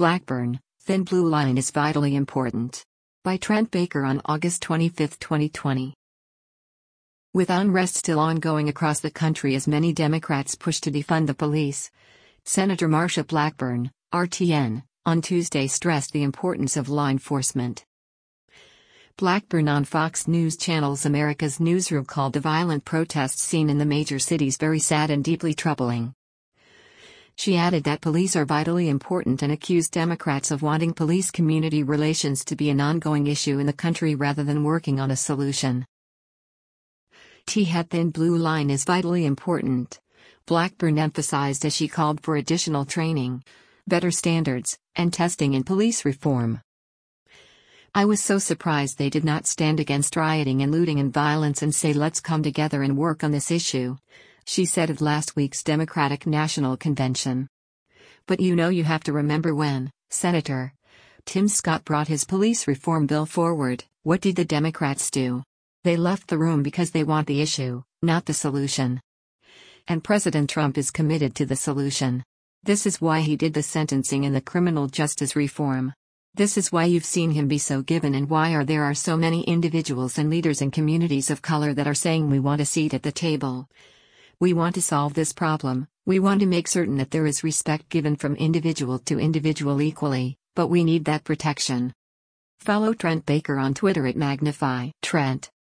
Blackburn, Thin Blue Line is vitally important. By Trent Baker on August 25, 2020. With unrest still ongoing across the country as many Democrats push to defund the police, Senator Marsha Blackburn, RTN, on Tuesday stressed the importance of law enforcement. Blackburn on Fox News Channel's America's Newsroom called the violent protests seen in the major cities very sad and deeply troubling. She added that police are vitally important and accused Democrats of wanting police-community relations to be an ongoing issue in the country rather than working on a solution. Thin Blue Line is vitally important, Blackburn emphasized as she called for additional training, better standards, and testing in police reform. I was so surprised they did not stand against rioting and looting and violence and say let's come together and work on this issue, she said at last week's Democratic National Convention. But you have to remember when Senator Tim Scott brought his police reform bill forward, what did the Democrats do? They left the room because they want the issue, not the solution. And President Trump is committed to the solution. This is why he did the sentencing and the criminal justice reform. This is why you've seen him be so given and why there are so many individuals and leaders in communities of color that are saying we want a seat at the table. We want to solve this problem, we want to make certain that there is respect given from individual to individual equally, but we need that protection. Follow Trent Baker on Twitter at Magnify Trent.